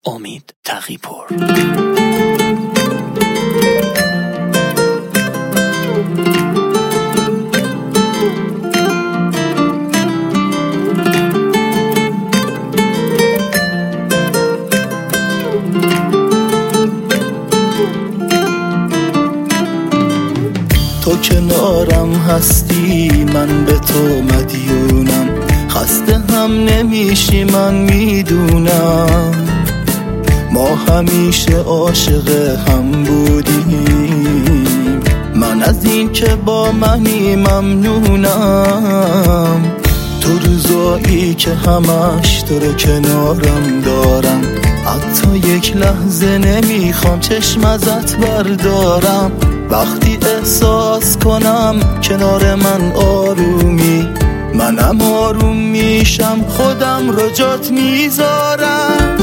امید تقی‌پور. تو کنارم هستی، من به تو مدیونم، خسته هم نمیشی من میدونم. ما همیشه عاشق هم بودیم، من از این که با منی ممنونم. تو روزایی که همش تو رو کنارم دارم، حتی یک لحظه نمیخوام چشم ازت بردارم. وقتی احساس کنم کنار من آرومی، منم آروم میشم، خودم رو جات میذارم.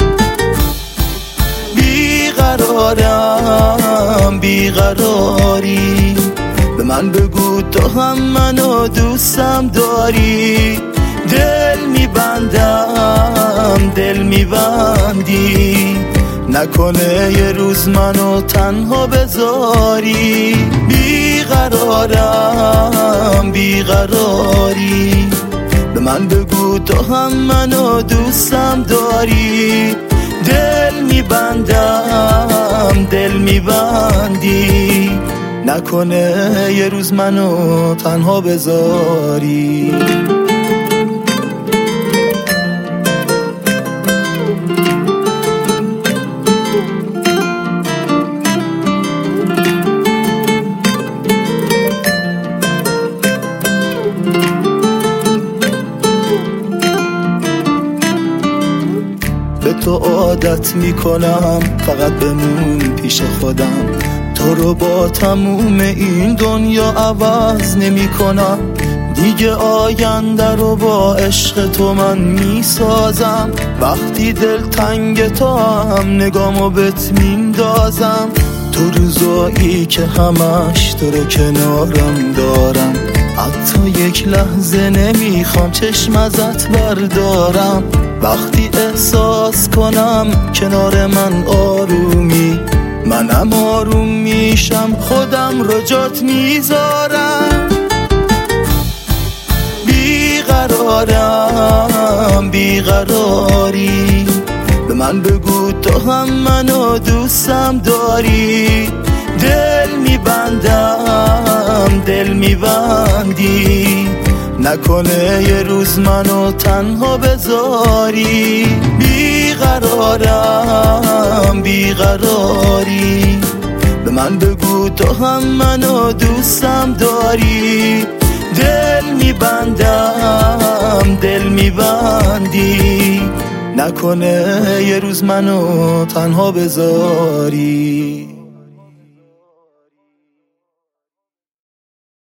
بیقرارم بیقراری، به من بگو تو هم منو دوستم داری. دل میبندم دل میبندی، نکنه یه روز منو تنها بذاری. بیقرارم بیقراری، به من بگو تو هم منو دوستم داری. دل میبندم دل میبندی، نکنه یه روز منو تنها بذاری. به تو عادت میکنم، فقط بمون پیش خودم. تو رو با تموم این دنیا عوض نمیکنم. دیگه آینده رو با عشق تو من میسازم. وقتی دل تنگ تو هم نگامو بهت میندازم. تو روزایی که همش تو رو کنارم دارم، حتی یک لحظه نمیخوام چشم ازت بردارم. وقتی احساس کنم کنار من آرومی، منم آروم میشم، خودم رو جات میذارم. بیقرارم بیقراری، به من بگو تو هم منو دوستم داری. دل میبندم دل میبندی، نکنه یه روز منو تنها بذاری. بیقرارم بیقراری، به من بگو تو هم منو دوستم داری. دل میبندم دل میبندی، نکنه یه روز منو تنها بذاری.